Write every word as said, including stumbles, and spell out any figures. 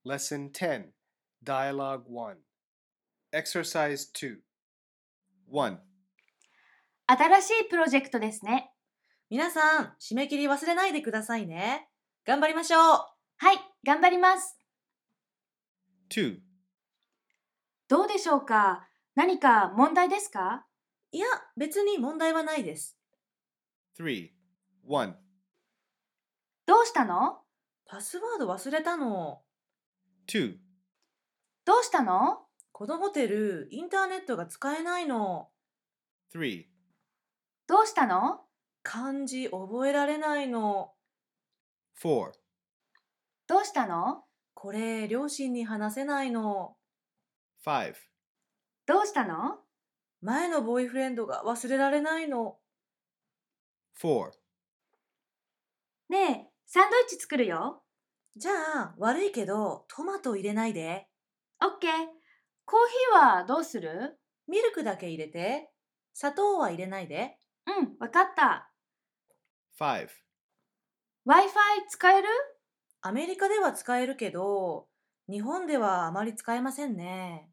Lesson ten, Dialogue one. Exercise two. one. 新しいプロジェクトですね。 皆さん、締め切り忘れないでくださいね。頑張りましょう。 はい、頑張ります。 two. どうでしょうか？何か問題ですか？ いや、別に問題はないです。 three. one. どうしたの？ パスワード忘れたの。 two. どうしたの？ このホテル、インターネットが使えないの。 three. どうしたの？ 漢字覚えられないの。 four. どうしたの？ これ、両親に話せないの。 five. どうしたの？ 前のボーイフレンドが忘れられないの。 four. ねえ、サンドイッチ作るよ。 じゃあ、悪いけど、トマト入れないで。 オッケー。コーヒーはどうする？ ミルクだけ入れて。砂糖は入れないで。 うん、わかった。 five. Wi-Fi 使える？ アメリカでは使えるけど、日本ではあまり使えませんね。